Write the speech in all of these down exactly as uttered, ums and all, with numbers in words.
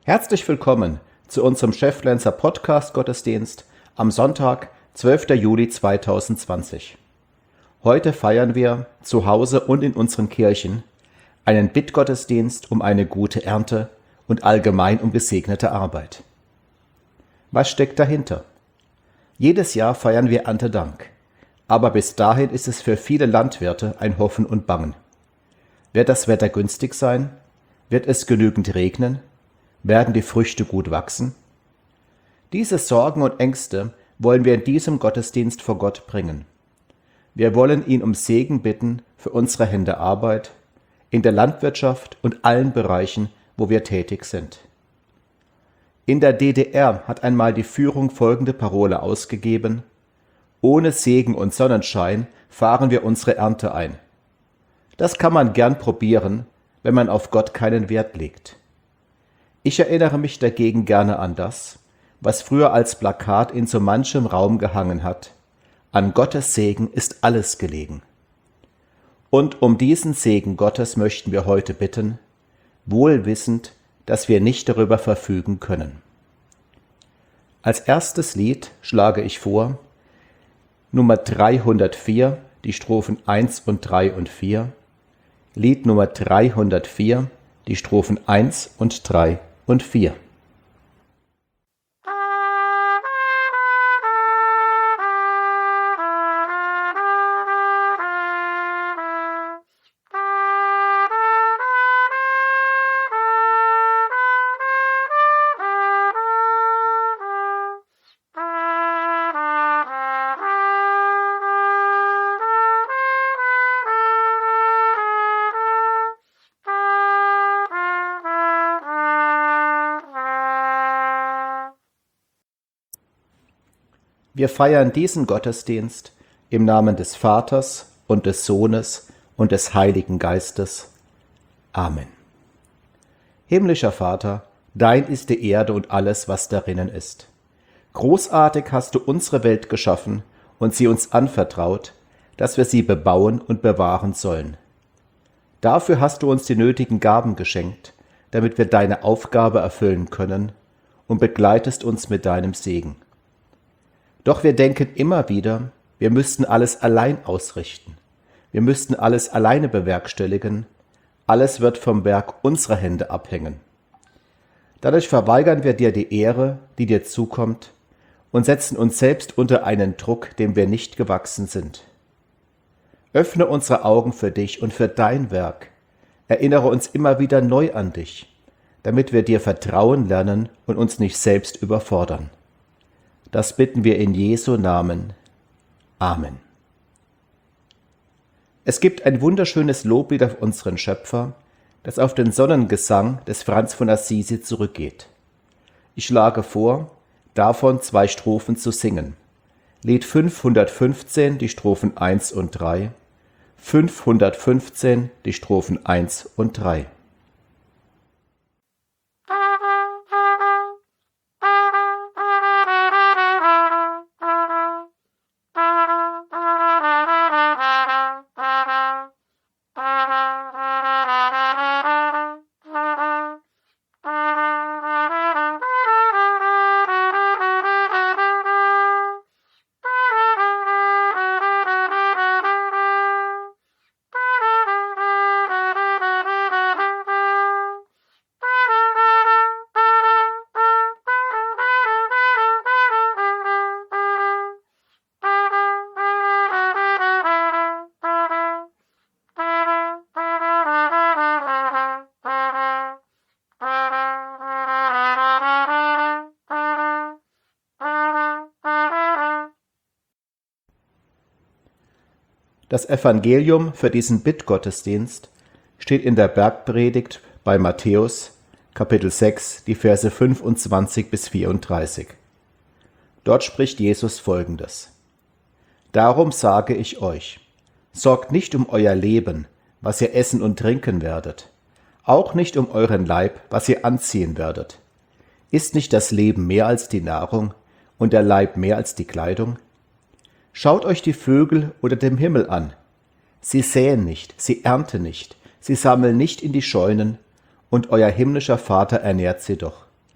Herzlich willkommen zu unserem Cheflenzer Podcast Gottesdienst am Sonntag, zwölfter Juli zweitausendzwanzig. Heute feiern wir zu Hause und in unseren Kirchen einen Bittgottesdienst um eine gute Ernte und allgemein um gesegnete Arbeit. Was steckt dahinter? Jedes Jahr feiern wir Erntedank, aber bis dahin ist es für viele Landwirte ein Hoffen und Bangen. Wird das Wetter günstig sein? Wird es genügend regnen? Werden die Früchte gut wachsen? Diese Sorgen und Ängste wollen wir in diesem Gottesdienst vor Gott bringen. Wir wollen ihn um Segen bitten für unsere Hände Arbeit, in der Landwirtschaft und allen Bereichen, wo wir tätig sind. In der D D R hat einmal die Führung folgende Parole ausgegeben: Ohne Segen und Sonnenschein fahren wir unsere Ernte ein. Das kann man gern probieren, wenn man auf Gott keinen Wert legt. Ich erinnere mich dagegen gerne an das, was früher als Plakat in so manchem Raum gehangen hat: An Gottes Segen ist alles gelegen. Und um diesen Segen Gottes möchten wir heute bitten, wohl wissend, dass wir nicht darüber verfügen können. Als erstes Lied schlage ich vor Nummer dreihundertvier, die Strophen eins und drei und vier, Lied Nummer dreihundertvier, die Strophen eins und drei und vier. Wir feiern diesen Gottesdienst im Namen des Vaters und des Sohnes und des Heiligen Geistes. Amen. Himmlischer Vater, dein ist die Erde und alles, was darinnen ist. Großartig hast du unsere Welt geschaffen und sie uns anvertraut, dass wir sie bebauen und bewahren sollen. Dafür hast du uns die nötigen Gaben geschenkt, damit wir deine Aufgabe erfüllen können, und begleitest uns mit deinem Segen. Doch wir denken immer wieder, wir müssten alles allein ausrichten. Wir müssten alles alleine bewerkstelligen. Alles wird vom Werk unserer Hände abhängen. Dadurch verweigern wir dir die Ehre, die dir zukommt, und setzen uns selbst unter einen Druck, dem wir nicht gewachsen sind. Öffne unsere Augen für dich und für dein Werk. Erinnere uns immer wieder neu an dich, damit wir dir vertrauen lernen und uns nicht selbst überfordern. Das bitten wir in Jesu Namen. Amen. Es gibt ein wunderschönes Loblied auf unseren Schöpfer, das auf den Sonnengesang des Franz von Assisi zurückgeht. Ich schlage vor, davon zwei Strophen zu singen. Lied fünfhundertfünfzehn, die Strophen eins und drei, fünfhundertfünfzehn, die Strophen eins und drei. Das Evangelium für diesen Bittgottesdienst steht in der Bergpredigt bei Matthäus, Kapitel sechs, die Verse fünfundzwanzig bis vierunddreißig. Dort spricht Jesus Folgendes: Darum sage ich euch, sorgt nicht um euer Leben, was ihr essen und trinken werdet, auch nicht um euren Leib, was ihr anziehen werdet. Ist nicht das Leben mehr als die Nahrung und der Leib mehr als die Kleidung? Schaut euch die Vögel unter dem Himmel an. Sie säen nicht, sie ernten nicht, sie sammeln nicht in die Scheunen, und euer himmlischer Vater ernährt sie doch.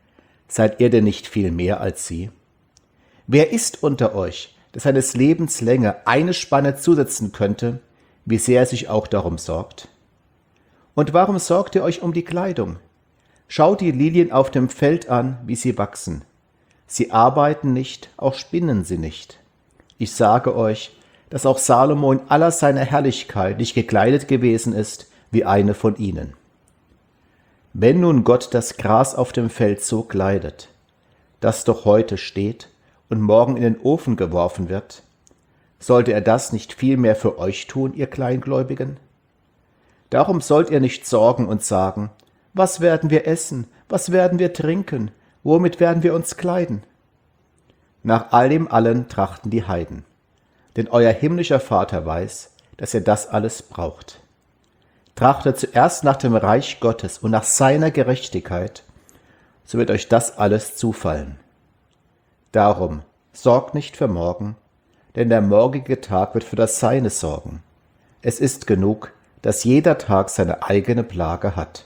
seid ihr denn nicht viel mehr als sie? Wer ist unter euch, der seines Lebens Länge eine Spanne zusetzen könnte, wie sehr er sich auch darum sorgt? Und warum sorgt ihr euch um die Kleidung? Schaut die Lilien auf dem Feld an, wie sie wachsen. Sie arbeiten nicht, auch spinnen sie nicht. Ich sage euch, dass auch Salomo in aller seiner Herrlichkeit nicht gekleidet gewesen ist wie eine von ihnen. Wenn nun Gott das Gras auf dem Feld so kleidet, das doch heute steht und morgen in den Ofen geworfen wird, sollte er das nicht viel mehr für euch tun, ihr Kleingläubigen? Darum sollt ihr nicht sorgen und sagen, was werden wir essen, was werden wir trinken, womit werden wir uns kleiden? Nach all dem allen trachten die Heiden, denn euer himmlischer Vater weiß, dass ihr das alles braucht. Trachtet zuerst nach dem Reich Gottes und nach seiner Gerechtigkeit, so wird euch das alles zufallen. Darum sorgt nicht für morgen, denn der morgige Tag wird für das Seine sorgen. Es ist genug, dass jeder Tag seine eigene Plage hat.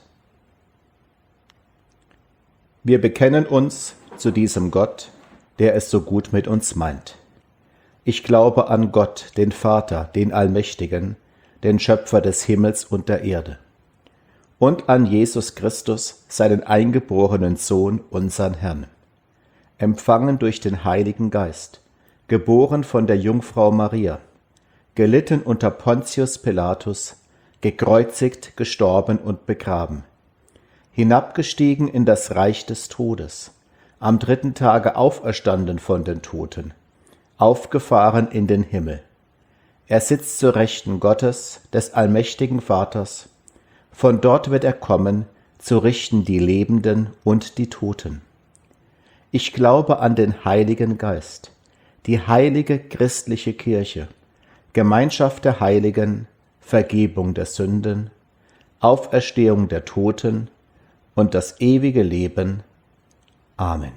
Wir bekennen uns zu diesem Gott, der es so gut mit uns meint. Ich glaube an Gott, den Vater, den Allmächtigen, den Schöpfer des Himmels und der Erde, und an Jesus Christus, seinen eingeborenen Sohn, unseren Herrn, empfangen durch den Heiligen Geist, geboren von der Jungfrau Maria, gelitten unter Pontius Pilatus, gekreuzigt, gestorben und begraben, hinabgestiegen in das Reich des Todes, am dritten Tage auferstanden von den Toten, aufgefahren in den Himmel. Er sitzt zur Rechten Gottes, des allmächtigen Vaters. Von dort wird er kommen, zu richten die Lebenden und die Toten. Ich glaube an den Heiligen Geist, die heilige christliche Kirche, Gemeinschaft der Heiligen, Vergebung der Sünden, Auferstehung der Toten und das ewige Leben. Amen.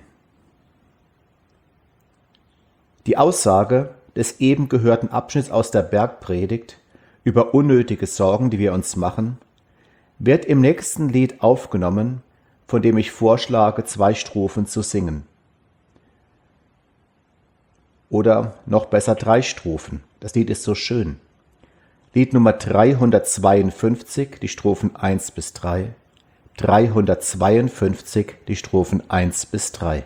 Die Aussage des eben gehörten Abschnitts aus der Bergpredigt über unnötige Sorgen, die wir uns machen, wird im nächsten Lied aufgenommen, von dem ich vorschlage, zwei Strophen zu singen. Oder noch besser drei Strophen. Das Lied ist so schön. Lied Nummer dreihundertzweiundfünfzig, die Strophen eins bis drei. dreihundertzweiundfünfzig, die Strophen eins bis drei.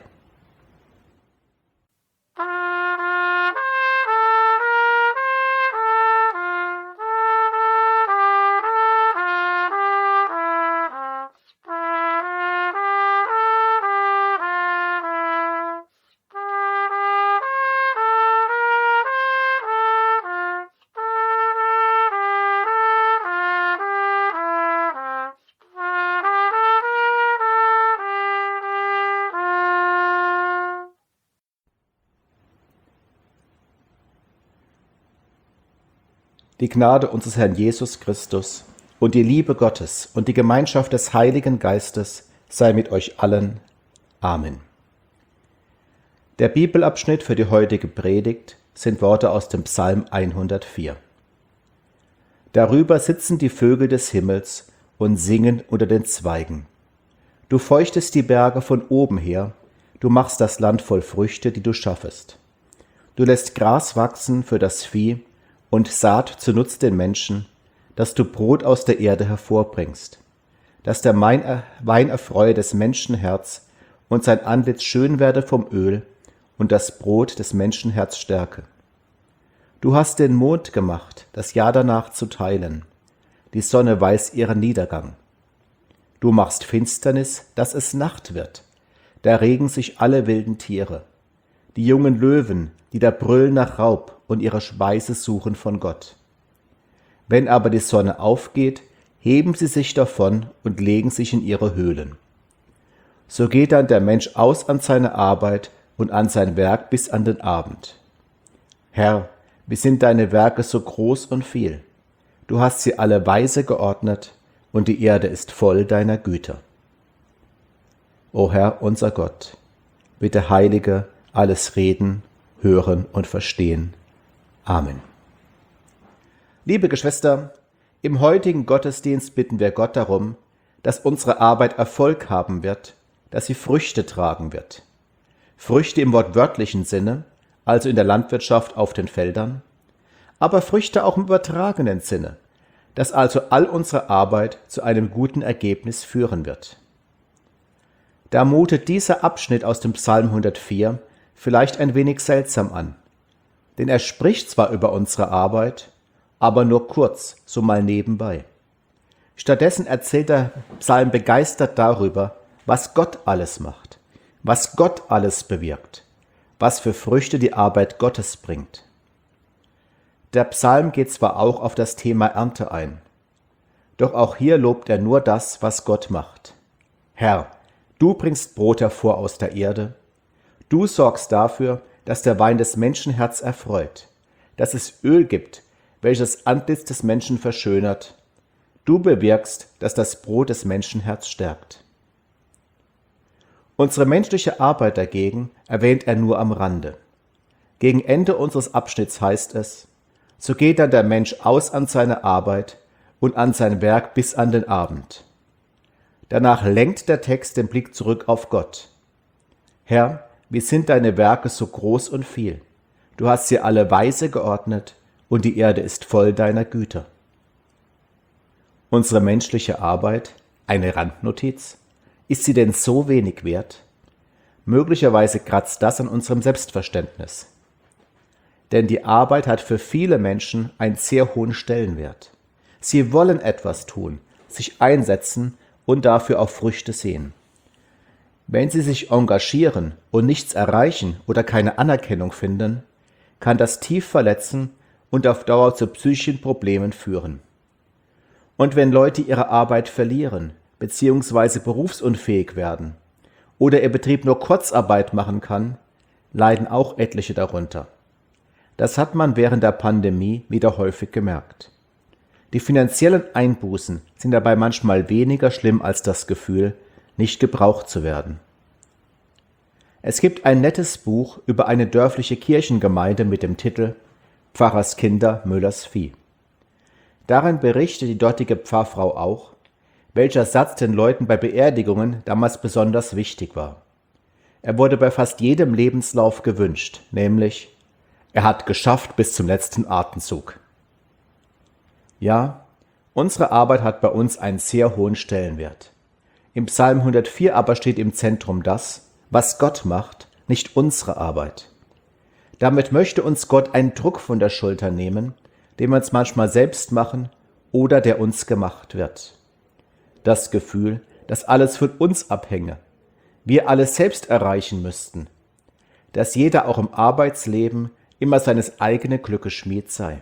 Die Gnade unseres Herrn Jesus Christus und die Liebe Gottes und die Gemeinschaft des Heiligen Geistes sei mit euch allen. Amen. Der Bibelabschnitt für die heutige Predigt sind Worte aus dem Psalm hundertvier. Darüber sitzen die Vögel des Himmels und singen unter den Zweigen. Du feuchtest die Berge von oben her, du machst das Land voll Früchte, die du schaffest. Du lässt Gras wachsen für das Vieh und Saat zunutz den Menschen, dass du Brot aus der Erde hervorbringst, dass der Wein erfreue des Menschen Herz und sein Antlitz schön werde vom Öl und das Brot des Menschen Herz stärke. Du hast den Mond gemacht, das Jahr danach zu teilen, die Sonne weiß ihren Niedergang. Du machst Finsternis, dass es Nacht wird, da regen sich alle wilden Tiere, die jungen Löwen, die da brüllen nach Raub und ihre Speise suchen von Gott. Wenn aber die Sonne aufgeht, heben sie sich davon und legen sich in ihre Höhlen. So geht dann der Mensch aus an seine Arbeit und an sein Werk bis an den Abend. Herr, wie sind deine Werke so groß und viel? Du hast sie alle weise geordnet, und die Erde ist voll deiner Güter. O Herr, unser Gott, bitte heilige alles Reden, Hören und Verstehen. Amen. Liebe Geschwister, im heutigen Gottesdienst bitten wir Gott darum, dass unsere Arbeit Erfolg haben wird, dass sie Früchte tragen wird. Früchte im wortwörtlichen Sinne, also in der Landwirtschaft auf den Feldern, aber Früchte auch im übertragenen Sinne, dass also all unsere Arbeit zu einem guten Ergebnis führen wird. Da mutet dieser Abschnitt aus dem Psalm hundertvier vielleicht ein wenig seltsam an, denn er spricht zwar über unsere Arbeit, aber nur kurz, so mal nebenbei. Stattdessen erzählt der Psalm begeistert darüber, was Gott alles macht, was Gott alles bewirkt, was für Früchte die Arbeit Gottes bringt. Der Psalm geht zwar auch auf das Thema Ernte ein, doch auch hier lobt er nur das, was Gott macht. Herr, du bringst Brot hervor aus der Erde, du sorgst dafür, dass der Wein des Menschenherz erfreut, dass es Öl gibt, welches das Antlitz des Menschen verschönert. Du bewirkst, dass das Brot des Menschenherz stärkt. Unsere menschliche Arbeit dagegen erwähnt er nur am Rande. Gegen Ende unseres Abschnitts heißt es: So geht dann der Mensch aus an seine Arbeit und an sein Werk bis an den Abend. Danach lenkt der Text den Blick zurück auf Gott. Herr, wie sind deine Werke so groß und viel? Du hast sie alle weise geordnet und die Erde ist voll deiner Güter. Unsere menschliche Arbeit, eine Randnotiz, ist sie denn so wenig wert? Möglicherweise kratzt das an unserem Selbstverständnis. Denn die Arbeit hat für viele Menschen einen sehr hohen Stellenwert. Sie wollen etwas tun, sich einsetzen und dafür auch Früchte sehen. Wenn sie sich engagieren und nichts erreichen oder keine Anerkennung finden, kann das tief verletzen und auf Dauer zu psychischen Problemen führen. Und wenn Leute ihre Arbeit verlieren bzw. berufsunfähig werden oder ihr Betrieb nur Kurzarbeit machen kann, leiden auch etliche darunter. Das hat man während der Pandemie wieder häufig gemerkt. Die finanziellen Einbußen sind dabei manchmal weniger schlimm als das Gefühl, nicht gebraucht zu werden. Es gibt ein nettes Buch über eine dörfliche Kirchengemeinde mit dem Titel Pfarrers Kinder, Müllers Vieh. Darin berichtet die dortige Pfarrfrau auch, welcher Satz den Leuten bei Beerdigungen damals besonders wichtig war. Er wurde bei fast jedem Lebenslauf gewünscht, nämlich: Er hat geschafft bis zum letzten Atemzug. Ja, unsere Arbeit hat bei uns einen sehr hohen Stellenwert. Im Psalm hundertvier aber steht im Zentrum das, was Gott macht, nicht unsere Arbeit. Damit möchte uns Gott einen Druck von der Schulter nehmen, den wir uns manchmal selbst machen oder der uns gemacht wird. Das Gefühl, dass alles von uns abhänge, wir alles selbst erreichen müssten, dass jeder auch im Arbeitsleben immer seines eigenen Glückes Schmied sei.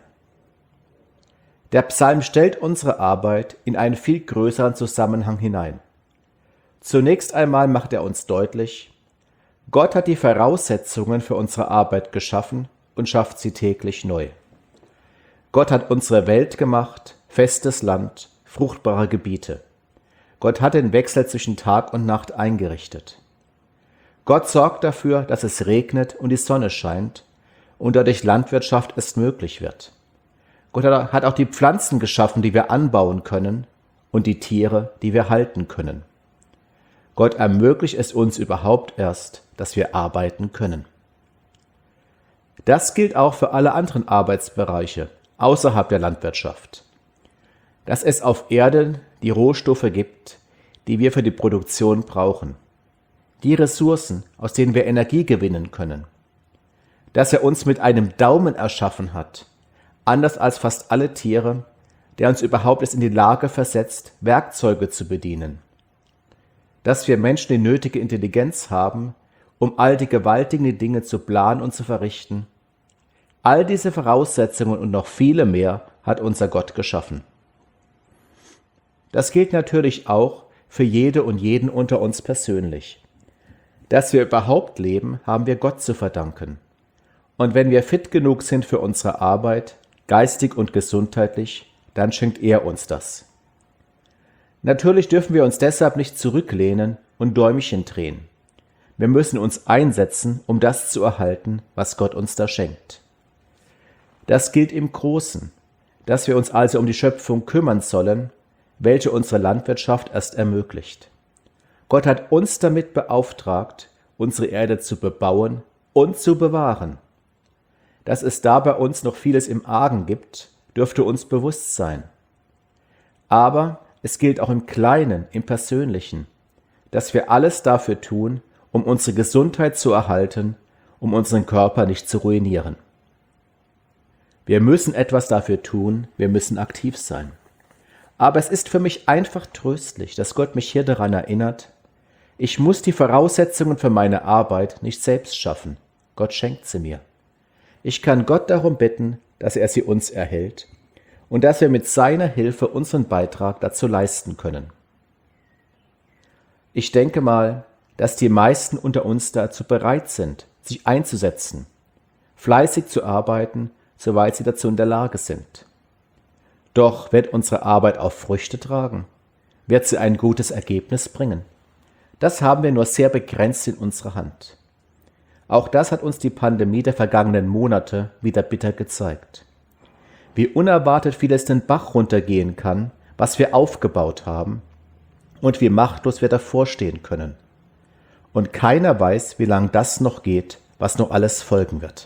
Der Psalm stellt unsere Arbeit in einen viel größeren Zusammenhang hinein. Zunächst einmal macht er uns deutlich: Gott hat die Voraussetzungen für unsere Arbeit geschaffen und schafft sie täglich neu. Gott hat unsere Welt gemacht, festes Land, fruchtbare Gebiete. Gott hat den Wechsel zwischen Tag und Nacht eingerichtet. Gott sorgt dafür, dass es regnet und die Sonne scheint und dadurch Landwirtschaft erst möglich wird. Gott hat auch die Pflanzen geschaffen, die wir anbauen können, und die Tiere, die wir halten können. Gott ermöglicht es uns überhaupt erst, dass wir arbeiten können. Das gilt auch für alle anderen Arbeitsbereiche außerhalb der Landwirtschaft. Dass es auf Erden die Rohstoffe gibt, die wir für die Produktion brauchen. Die Ressourcen, aus denen wir Energie gewinnen können. Dass er uns mit einem Daumen erschaffen hat, anders als fast alle Tiere, der uns überhaupt erst in die Lage versetzt, Werkzeuge zu bedienen. Dass wir Menschen die nötige Intelligenz haben, um all die gewaltigen Dinge zu planen und zu verrichten. All diese Voraussetzungen und noch viele mehr hat unser Gott geschaffen. Das gilt natürlich auch für jede und jeden unter uns persönlich. Dass wir überhaupt leben, haben wir Gott zu verdanken. Und wenn wir fit genug sind für unsere Arbeit, geistig und gesundheitlich, dann schenkt er uns das. Natürlich dürfen wir uns deshalb nicht zurücklehnen und Däumchen drehen. Wir müssen uns einsetzen, um das zu erhalten, was Gott uns da schenkt. Das gilt im Großen, dass wir uns also um die Schöpfung kümmern sollen, welche unsere Landwirtschaft erst ermöglicht. Gott hat uns damit beauftragt, unsere Erde zu bebauen und zu bewahren. Dass es da bei uns noch vieles im Argen gibt, dürfte uns bewusst sein. Aber es gilt auch im Kleinen, im Persönlichen, dass wir alles dafür tun, um unsere Gesundheit zu erhalten, um unseren Körper nicht zu ruinieren. Wir müssen etwas dafür tun, wir müssen aktiv sein. Aber es ist für mich einfach tröstlich, dass Gott mich hier daran erinnert, ich muss die Voraussetzungen für meine Arbeit nicht selbst schaffen. Gott schenkt sie mir. Ich kann Gott darum bitten, dass er sie uns erhält und dass wir mit seiner Hilfe unseren Beitrag dazu leisten können. Ich denke mal, dass die meisten unter uns dazu bereit sind, sich einzusetzen, fleißig zu arbeiten, soweit sie dazu in der Lage sind. Doch wird unsere Arbeit auch Früchte tragen? Wird sie ein gutes Ergebnis bringen? Das haben wir nur sehr begrenzt in unserer Hand. Auch das hat uns die Pandemie der vergangenen Monate wieder bitter gezeigt. Wie unerwartet vieles den Bach runtergehen kann, was wir aufgebaut haben, und wie machtlos wir davor stehen können. Und keiner weiß, wie lang das noch geht, was noch alles folgen wird.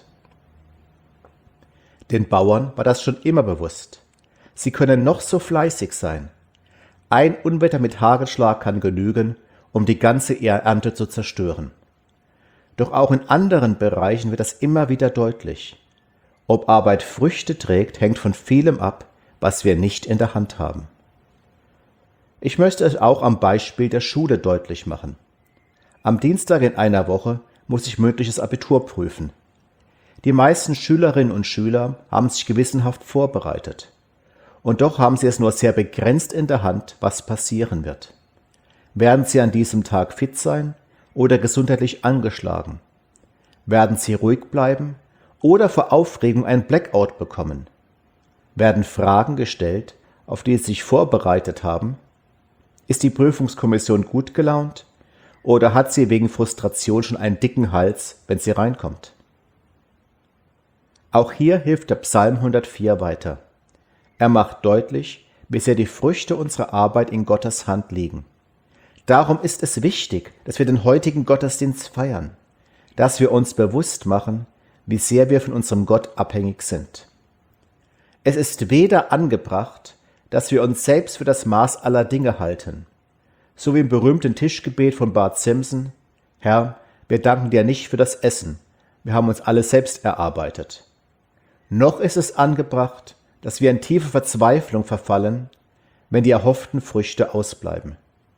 Den Bauern war das schon immer bewusst. Sie können noch so fleißig sein. Ein Unwetter mit Hagelschlag kann genügen, um die ganze Ernte zu zerstören. Doch auch in anderen Bereichen wird das immer wieder deutlich. Ob Arbeit Früchte trägt, hängt von vielem ab, was wir nicht in der Hand haben. Ich möchte es auch am Beispiel der Schule deutlich machen. Am Dienstag in einer Woche muss ich mündliches Abitur prüfen. Die meisten Schülerinnen und Schüler haben sich gewissenhaft vorbereitet. Und doch haben sie es nur sehr begrenzt in der Hand, was passieren wird. Werden sie an diesem Tag fit sein oder gesundheitlich angeschlagen? Werden sie ruhig bleiben oder vor Aufregung einen Blackout bekommen? Werden Fragen gestellt, auf die sie sich vorbereitet haben? Ist die Prüfungskommission gut gelaunt oder hat sie wegen Frustration schon einen dicken Hals, wenn sie reinkommt? Auch hier hilft der Psalm hundertvier weiter. Er macht deutlich, wie sehr die Früchte unserer Arbeit in Gottes Hand liegen. Darum ist es wichtig, dass wir den heutigen Gottesdienst feiern, dass wir uns bewusst machen, wie sehr wir von unserem Gott abhängig sind. Es ist weder angebracht, dass wir uns selbst für das Maß aller Dinge halten, so wie im berühmten Tischgebet von Bart Simpson: Herr, wir danken dir nicht für das Essen, wir haben uns alles selbst erarbeitet. Noch ist es angebracht, dass wir in tiefe Verzweiflung verfallen, wenn die erhofften Früchte ausbleiben.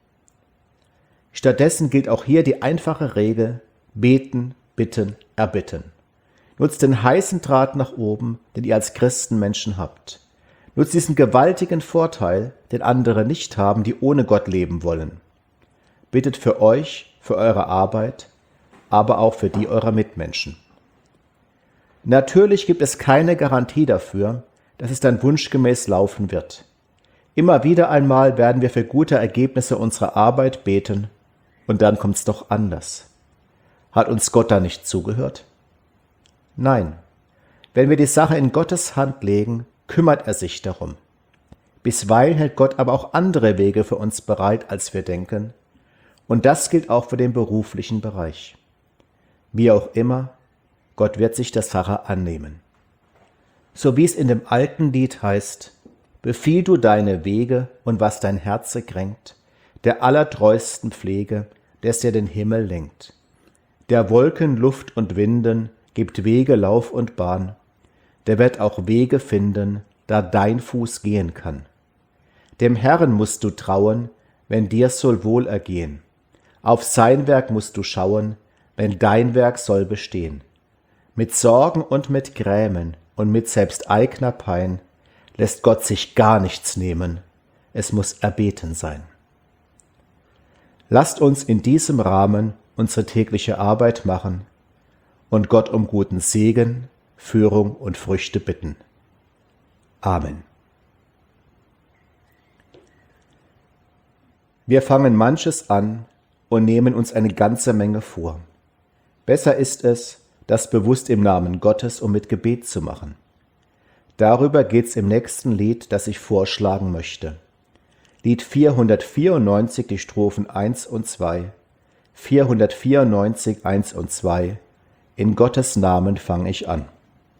Stattdessen gilt auch hier die einfache Regel: beten, bitten, erbitten. Nutzt den heißen Draht nach oben, den ihr als Christenmenschen habt. Nutzt diesen gewaltigen Vorteil, den andere nicht haben, die ohne Gott leben wollen. Bittet für euch, für eure Arbeit, aber auch für die eurer Mitmenschen. Natürlich gibt es keine Garantie dafür, dass es dann wunschgemäß laufen wird. Immer wieder einmal werden wir für gute Ergebnisse unserer Arbeit beten, und dann kommt's doch anders. Hat uns Gott da nicht zugehört? Nein, wenn wir die Sache in Gottes Hand legen, kümmert er sich darum. Bisweilen hält Gott aber auch andere Wege für uns bereit, als wir denken, und das gilt auch für den beruflichen Bereich. Wie auch immer, Gott wird sich der Sache annehmen. So wie es in dem alten Lied heißt: Befiehl du deine Wege und was dein Herze kränkt, der allertreusten Pflege, des dir den Himmel lenkt. Der Wolken, Luft und Winden gibt Wege, Lauf und Bahn, der wird auch Wege finden, da dein Fuß gehen kann. Dem Herrn musst du trauen, wenn dir's soll wohl ergehen. Auf sein Werk musst du schauen, wenn dein Werk soll bestehen. Mit Sorgen und mit Grämen und mit selbst eigener Pein lässt Gott sich gar nichts nehmen, es muss erbeten sein. Lasst uns in diesem Rahmen unsere tägliche Arbeit machen und Gott um guten Segen, Führung und Früchte bitten. Amen. Wir fangen manches an und nehmen uns eine ganze Menge vor. Besser ist es, das bewusst im Namen Gottes und mit Gebet zu machen. Darüber geht's im nächsten Lied, das ich vorschlagen möchte. Lied vierhundertvierundneunzig, die Strophen eins und zwei. vierhundertvierundneunzig, eins und zwei. In Gottes Namen fange ich an.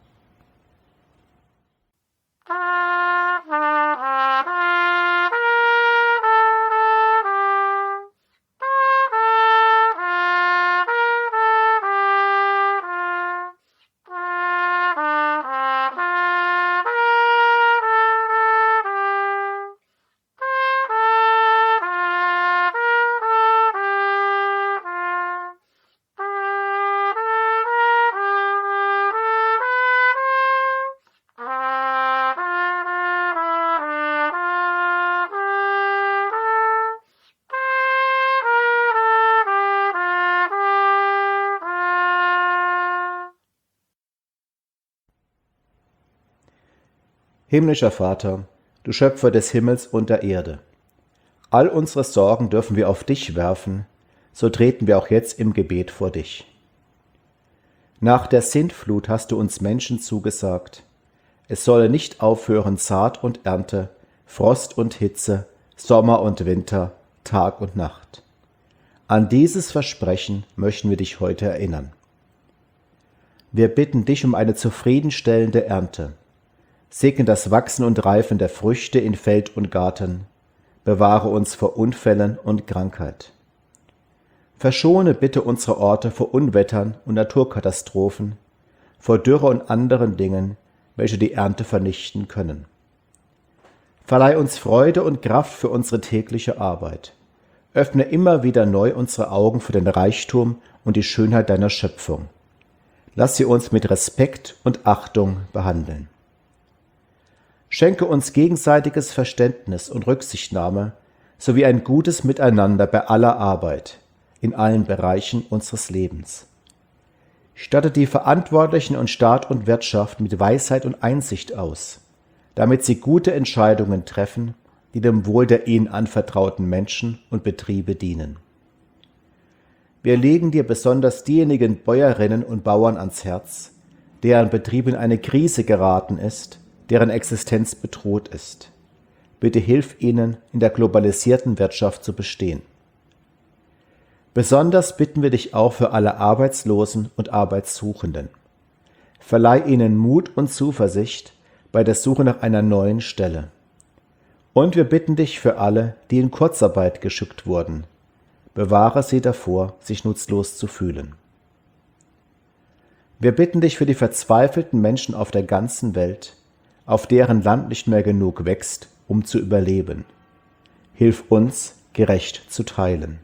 Himmlischer Vater, du Schöpfer des Himmels und der Erde, all unsere Sorgen dürfen wir auf dich werfen, so treten wir auch jetzt im Gebet vor dich. Nach der Sintflut hast du uns Menschen zugesagt, es solle nicht aufhören Saat und Ernte, Frost und Hitze, Sommer und Winter, Tag und Nacht. An dieses Versprechen möchten wir dich heute erinnern. Wir bitten dich um eine zufriedenstellende Ernte. Segne das Wachsen und Reifen der Früchte in Feld und Garten. Bewahre uns vor Unfällen und Krankheit. Verschone bitte unsere Orte vor Unwettern und Naturkatastrophen, vor Dürre und anderen Dingen, welche die Ernte vernichten können. Verleih uns Freude und Kraft für unsere tägliche Arbeit. Öffne immer wieder neu unsere Augen für den Reichtum und die Schönheit deiner Schöpfung. Lass sie uns mit Respekt und Achtung behandeln. Schenke uns gegenseitiges Verständnis und Rücksichtnahme sowie ein gutes Miteinander bei aller Arbeit, in allen Bereichen unseres Lebens. Statte die Verantwortlichen und Staat und Wirtschaft mit Weisheit und Einsicht aus, damit sie gute Entscheidungen treffen, die dem Wohl der ihnen anvertrauten Menschen und Betriebe dienen. Wir legen dir besonders diejenigen Bäuerinnen und Bauern ans Herz, deren Betrieb in eine Krise geraten ist, deren Existenz bedroht ist. Bitte hilf ihnen, in der globalisierten Wirtschaft zu bestehen. Besonders bitten wir dich auch für alle Arbeitslosen und Arbeitssuchenden. Verleih ihnen Mut und Zuversicht bei der Suche nach einer neuen Stelle. Und wir bitten dich für alle, die in Kurzarbeit geschickt wurden. Bewahre sie davor, sich nutzlos zu fühlen. Wir bitten dich für die verzweifelten Menschen auf der ganzen Welt, auf deren Land nicht mehr genug wächst, um zu überleben. Hilf uns, gerecht zu teilen.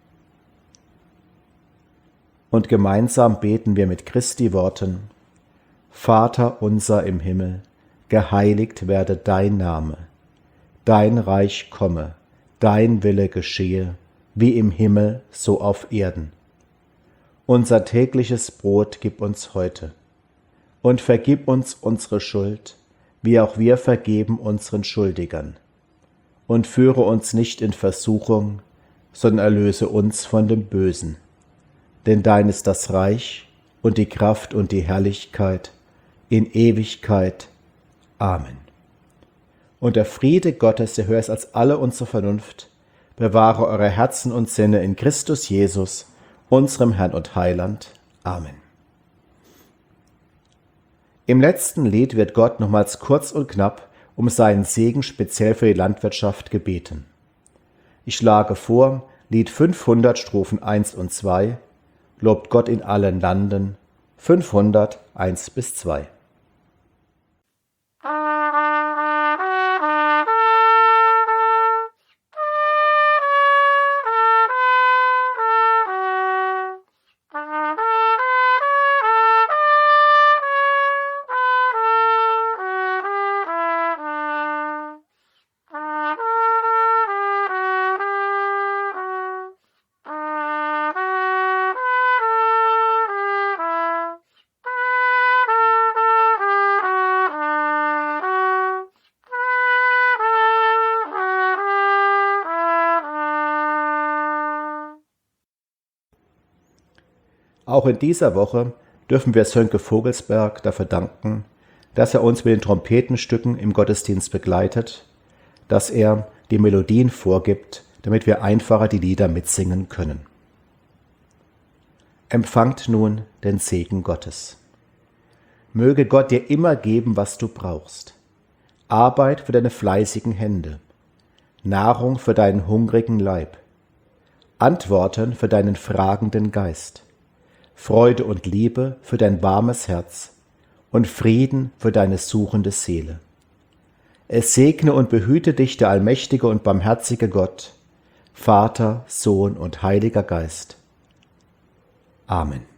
Und gemeinsam beten wir mit Christi Worten: Vater unser im Himmel, geheiligt werde dein Name. Dein Reich komme, dein Wille geschehe, wie im Himmel, so auf Erden. Unser tägliches Brot gib uns heute. Und vergib uns unsere Schuld, wie auch wir vergeben unseren Schuldigern. Und führe uns nicht in Versuchung, sondern erlöse uns von dem Bösen. Denn dein ist das Reich und die Kraft und die Herrlichkeit in Ewigkeit. Amen. Und der Friede Gottes, der höher ist als alle unsere Vernunft, bewahre eure Herzen und Sinne in Christus Jesus, unserem Herrn und Heiland. Amen. Im letzten Lied wird Gott nochmals kurz und knapp um seinen Segen speziell für die Landwirtschaft gebeten. Ich schlage vor, Lied fünfhundert, Strophen eins und zwei, Lobt Gott in allen Landen, fünfhundert, eins bis zwei. Auch in dieser Woche dürfen wir Sönke Vogelsberg dafür danken, dass er uns mit den Trompetenstücken im Gottesdienst begleitet, dass er die Melodien vorgibt, damit wir einfacher die Lieder mitsingen können. Empfangt nun den Segen Gottes. Möge Gott dir immer geben, was du brauchst. Arbeit für deine fleißigen Hände, Nahrung für deinen hungrigen Leib, Antworten für deinen fragenden Geist, Freude und Liebe für dein warmes Herz und Frieden für deine suchende Seele. Es segne und behüte dich der allmächtige und barmherzige Gott, Vater, Sohn und Heiliger Geist. Amen.